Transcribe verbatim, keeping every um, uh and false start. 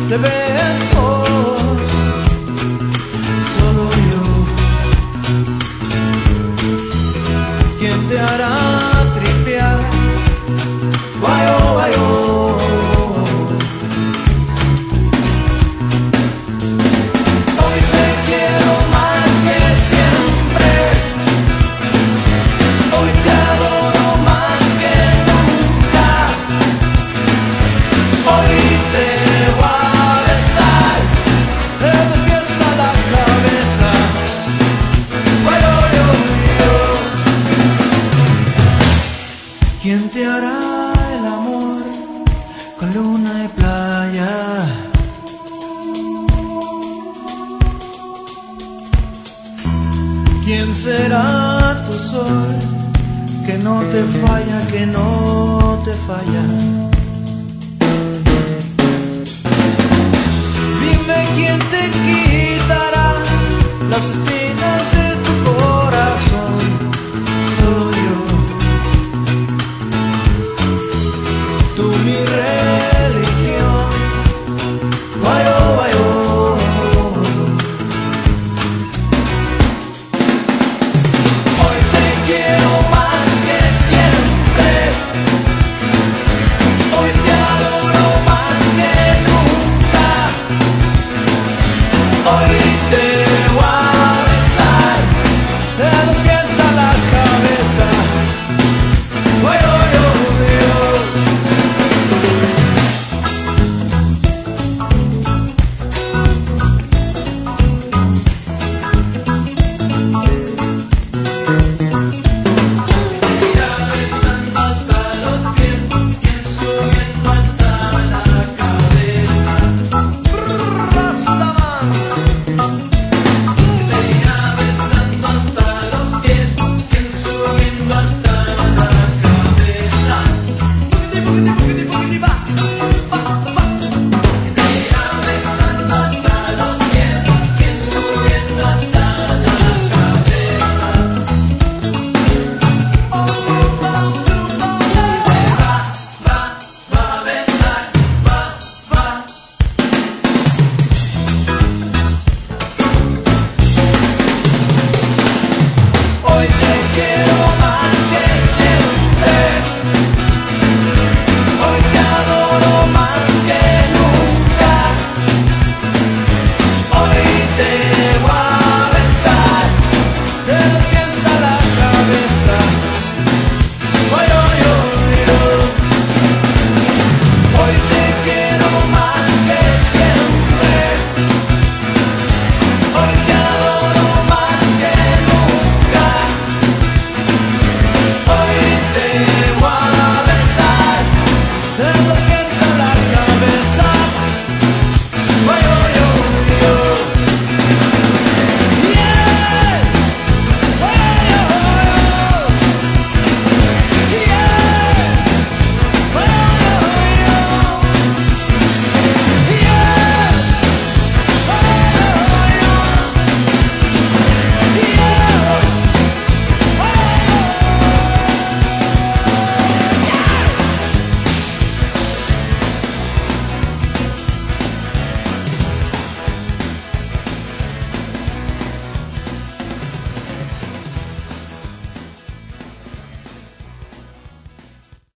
de besos, solo yo. ¿Quién te hará tripear? Guayo, guayo. Hoy te quiero más que siempre, hoy te adoro más que nunca, hoy te voy a besar desde los pies a la cabeza. Guayo, yo, yo. ¿Quién te hará el amor con luna y playa? ¿Quién será tu sol que no te falla, que no te falla? Dime quién te quitará las espinas de